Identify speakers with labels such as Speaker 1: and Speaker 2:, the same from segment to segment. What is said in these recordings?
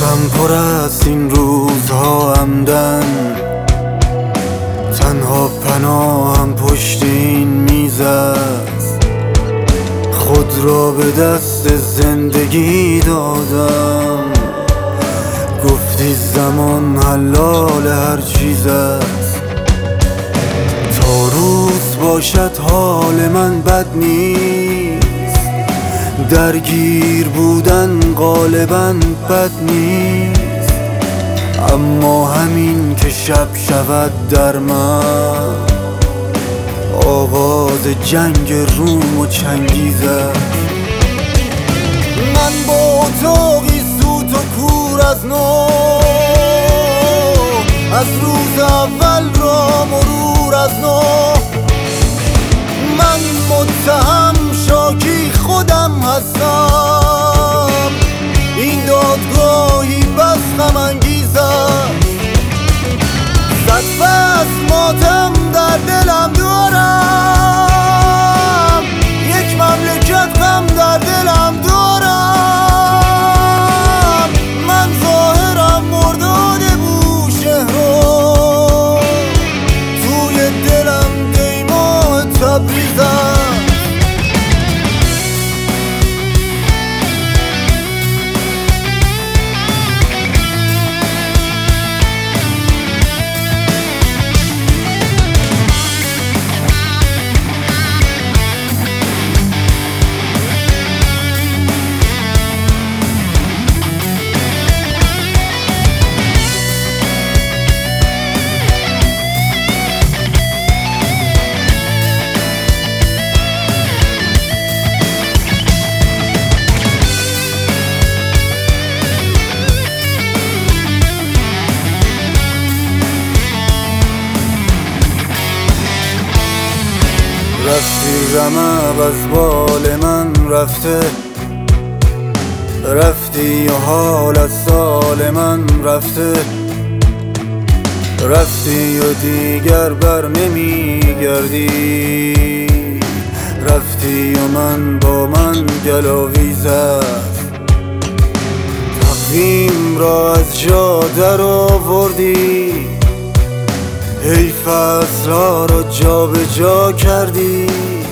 Speaker 1: غم پر است این روزها عمدن، تنها پناهم پشت این میز است. خود را به دست زندگی دادم، گفتی زمان حلال هر چیز است. تا روز باشد حال من بد نیست، درگیر بودن غالبا بد نیست. اما همین که شب شود در من، آغاز جنگ روم و چنگیز است. من با اتاقی سوت و کور از نو، از روز اول را مرور از نو. من متهم شاکی خودم هستم، این دادگاهی بس غم انگیز است. صد فصل ماتم در دلم دارم، یک مملکت غم در دلم دارم. من ظاهرم مرداد بوشهرو، توی دلم دیماه تبریز است. رفتی رمق از بال من رفته، رفتی و حال از سال من رفته. رفتی و دیگر بر نمیگردی، رفتی و من با من گلاویز است. تقویم را از جا در آوردی، ای فصل‌ها را جا به جا کردی.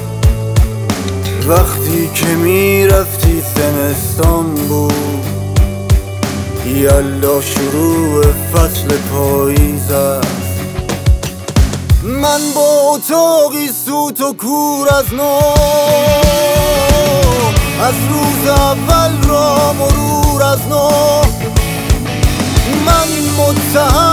Speaker 1: وقتی که می رفتی زمستان بود، یلا شروع فصل پاییز است. من با اتاقی سوت و کور از نو، از روز اول را مرور از نو. من متهم